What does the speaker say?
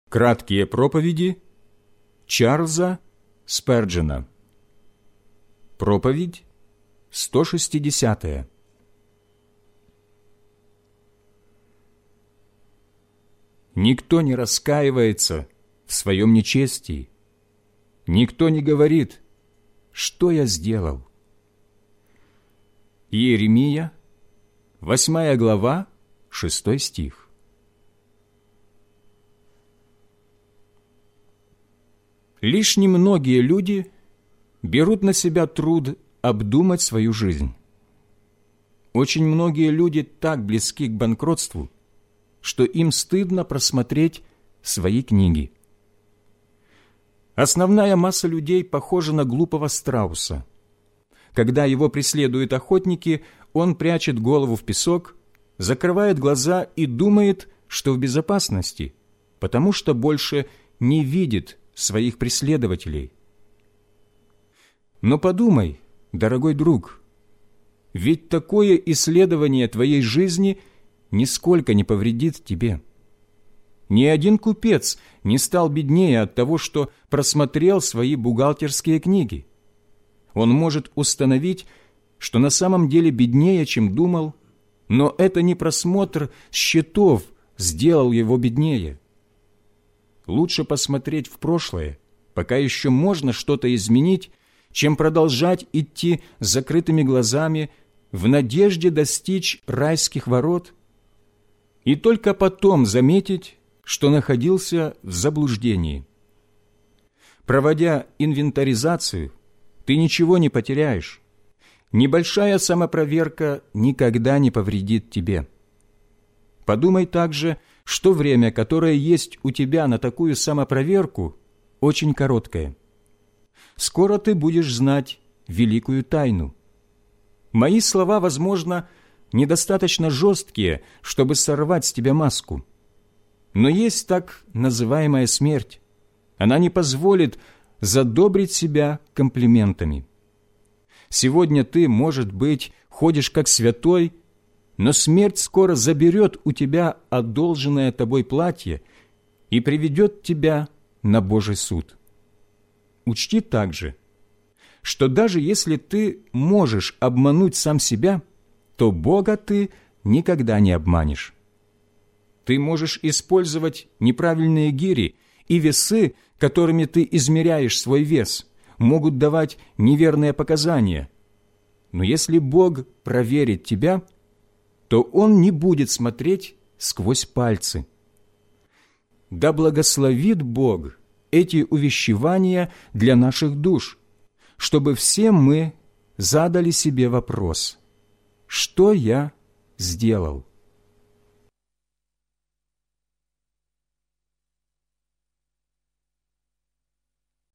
Краткие проповеди Чарльза Сперджена. Проповедь 160. Никто не раскаивается в своем нечестии. Никто не говорит: «Что я сделал?» Иеремия, 8 глава, 6 стих. Лишь немногие люди берут на себя труд обдумать свою жизнь. Очень многие люди так близки к банкротству, что им стыдно просмотреть свои книги. Основная масса людей похожа на глупого страуса. Когда его преследуют охотники, он прячет голову в песок, закрывает глаза и думает, что в безопасности, потому что больше не видит своих преследователей. Но подумай, дорогой друг, ведь такое исследование твоей жизни нисколько не повредит тебе. Ни один купец не стал беднее от того, что просмотрел свои бухгалтерские книги. Он может установить, что на самом деле беднее, чем думал, но это не просмотр счетов сделал его беднее. Лучше посмотреть в прошлое, пока еще можно что-то изменить, чем продолжать идти с закрытыми глазами в надежде достичь райских ворот и только потом заметить, что находился в заблуждении. Проводя инвентаризацию, ты ничего не потеряешь. Небольшая самопроверка никогда не повредит тебе. Подумай также, что время, которое есть у тебя на такую самопроверку, очень короткое. Скоро ты будешь знать великую тайну. Мои слова, возможно, недостаточно жесткие, чтобы сорвать с тебя маску. Но есть так называемая смерть. Она не позволит задобрить себя комплиментами. Сегодня ты, может быть, ходишь как святой, но смерть скоро заберет у тебя одолженное тобой платье и приведет тебя на Божий суд. Учти также, что даже если ты можешь обмануть сам себя, то Бога ты никогда не обманешь. Ты можешь использовать неправильные гири, и весы, которыми ты измеряешь свой вес, могут давать неверные показания. Но если Бог проверит тебя, то Он не будет смотреть сквозь пальцы. Да благословит Бог эти увещевания для наших душ, чтобы все мы задали себе вопрос: что я сделал?